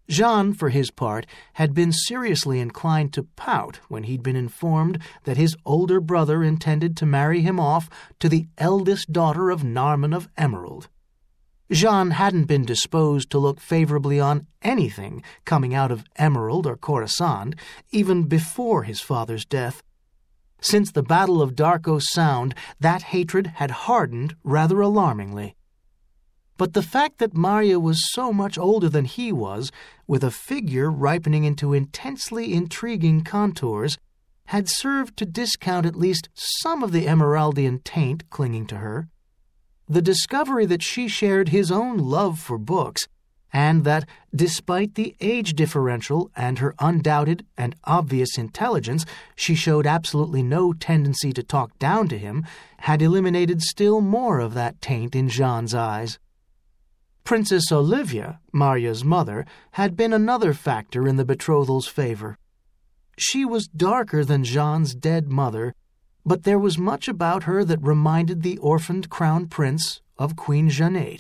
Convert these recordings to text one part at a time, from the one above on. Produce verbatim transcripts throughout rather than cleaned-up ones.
Jean, for his part, had been seriously inclined to pout when he'd been informed that his older brother intended to marry him off to the eldest daughter of Narmen of Emerald. Jean hadn't been disposed to look favorably on anything coming out of Emerald or Coruscant, even before his father's death. Since the Battle of Darko Sound, that hatred had hardened rather alarmingly. But the fact that Marya was so much older than he was, with a figure ripening into intensely intriguing contours, had served to discount at least some of the Emeraldian taint clinging to her. The discovery that she shared his own love for books, and that, despite the age differential and her undoubted and obvious intelligence, she showed absolutely no tendency to talk down to him, had eliminated still more of that taint in Jean's eyes. Princess Olivia, Marya's mother, had been another factor in the betrophal's favor. She was darker than Jean's dead mother, but there was much about her that reminded the orphaned crown prince of Queen Jeanette.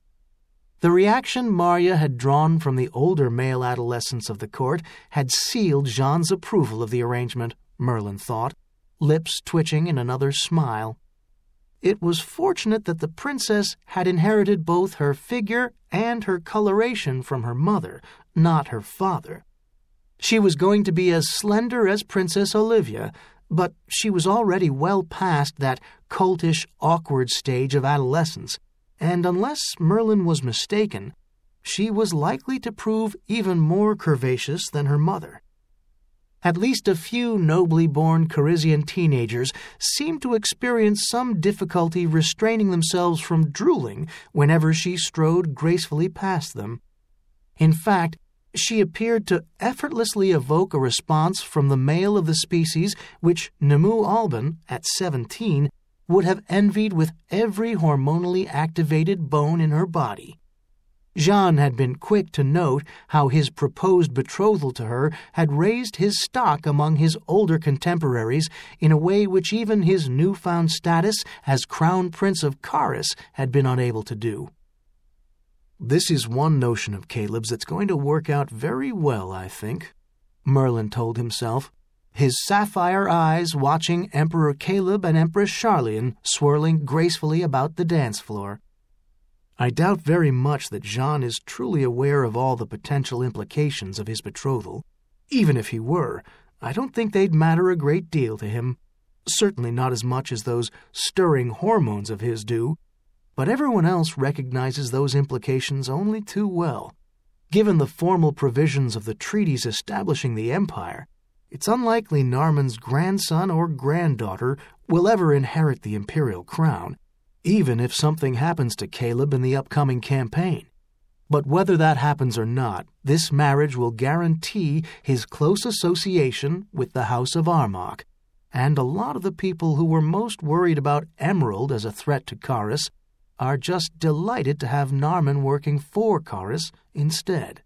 The reaction Marya had drawn from the older male adolescents of the court had sealed Jean's approval of the arrangement, Merlin thought, lips twitching in another smile. It was fortunate that the princess had inherited both her figure and her coloration from her mother, not her father. She was going to be as slender as Princess Olivia, but she was already well past that coltish, awkward stage of adolescence, and unless Merlin was mistaken, she was likely to prove even more curvaceous than her mother. At least a few nobly born Carizian teenagers seemed to experience some difficulty restraining themselves from drooling whenever she strode gracefully past them. In fact, she appeared to effortlessly evoke a response from the male of the species which Nemu Alban, at seventeen, would have envied with every hormonally activated bone in her body. Jean had been quick to note how his proposed betrothal to her had raised his stock among his older contemporaries in a way which even his newfound status as Crown Prince of Karis had been unable to do. "This is one notion of Caleb's that's going to work out very well, I think," Merlin told himself, his sapphire eyes watching Emperor Caleb and Empress Charlian swirling gracefully about the dance floor. I doubt very much that Jean is truly aware of all the potential implications of his betrothal. Even if he were, I don't think they'd matter a great deal to him. Certainly not as much as those stirring hormones of his do. But everyone else recognizes those implications only too well. Given the formal provisions of the treaties establishing the empire, it's unlikely Narmen's grandson or granddaughter will ever inherit the imperial crown, even if something happens to Caleb in the upcoming campaign. But whether that happens or not, this marriage will guarantee his close association with the House of Armagh, and a lot of the people who were most worried about Emerald as a threat to Karis are just delighted to have Narmen working for Karis instead.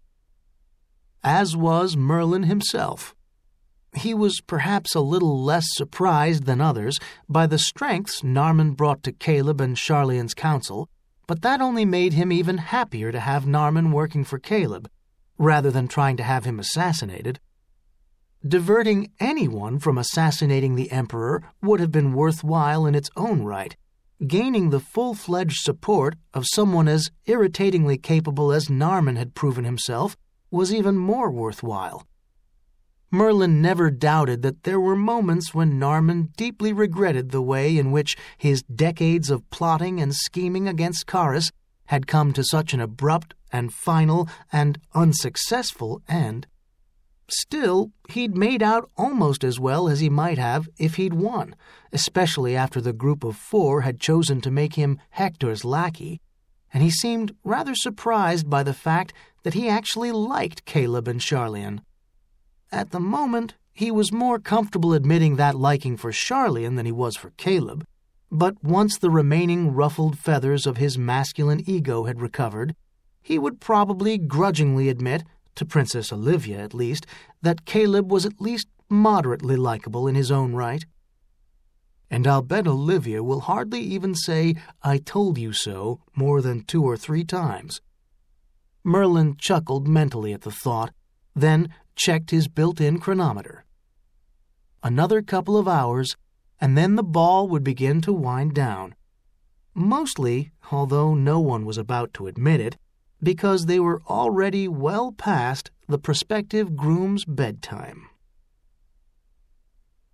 As was Merlin himself. He was perhaps a little less surprised than others by the strengths Narmen brought to Caleb and Charlian's council, but that only made him even happier to have Narmen working for Caleb, rather than trying to have him assassinated. Diverting anyone from assassinating the Emperor would have been worthwhile in its own right. Gaining the full-fledged support of someone as irritatingly capable as Narmen had proven himself was even more worthwhile. Merlin never doubted that there were moments when Narmen deeply regretted the way in which his decades of plotting and scheming against Karis had come to such an abrupt and final and unsuccessful end. Still, he'd made out almost as well as he might have if he'd won, especially after the group of four had chosen to make him Hector's lackey, and he seemed rather surprised by the fact that he actually liked Caleb and Charlian. At the moment, he was more comfortable admitting that liking for Charlian than he was for Caleb, but once the remaining ruffled feathers of his masculine ego had recovered, he would probably grudgingly admit, to Princess Olivia at least, that Caleb was at least moderately likable in his own right. And I'll bet Olivia will hardly even say, "I told you so," more than two or three times. Merlin chuckled mentally at the thought, then checked his built-in chronometer. Another couple of hours, and then the ball would begin to wind down. Mostly, although no one was about to admit it, because they were already well past the prospective groom's bedtime.